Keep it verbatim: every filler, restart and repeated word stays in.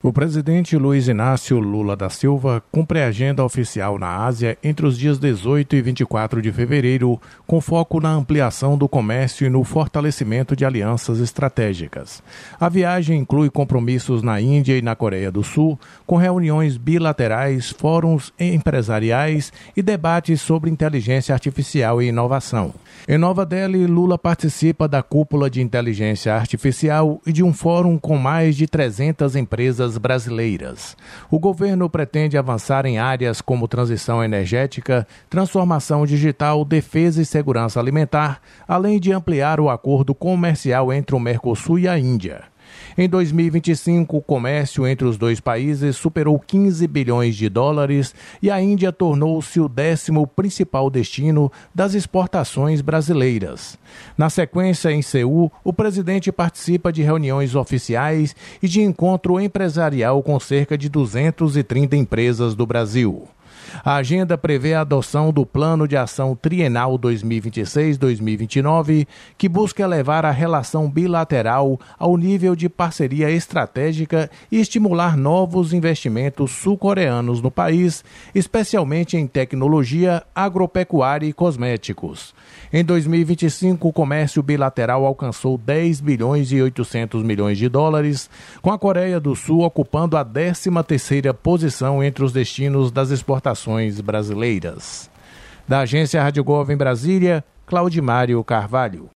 O presidente Luiz Inácio Lula da Silva cumpre a agenda oficial na Ásia entre os dias dezoito e vinte e quatro de fevereiro, com foco na ampliação do comércio e no fortalecimento de alianças estratégicas. A viagem inclui compromissos na Índia e na Coreia do Sul, com reuniões bilaterais, fóruns empresariais e debates sobre inteligência artificial e inovação. Em Nova Delhi, Lula participa da cúpula de inteligência artificial e de um fórum com mais de trezentas empresas brasileiras. O governo pretende avançar em áreas como transição energética, transformação digital, defesa e segurança alimentar, além de ampliar o acordo comercial entre o Mercosul e a Índia. Em dois mil e vinte e cinco, o comércio entre os dois países superou quinze bilhões de dólares e a Índia tornou-se o décimo principal destino das exportações brasileiras. Na sequência, em Seul, o presidente participa de reuniões oficiais e de encontro empresarial com cerca de duzentas e trinta empresas do Brasil. A agenda prevê a adoção do Plano de Ação Trienal dois mil e vinte e seis a dois mil e vinte e nove, que busca elevar a relação bilateral ao nível de parceria estratégica e estimular novos investimentos sul-coreanos no país, especialmente em tecnologia, agropecuária e cosméticos. Em dois mil e vinte e cinco, o comércio bilateral alcançou dez bilhões e oitocentos milhões de dólares, com a Coreia do Sul ocupando a décima terceira posição entre os destinos das exportações brasileiras. Da agência Rádio Gov em Brasília, Claudimário Carvalho.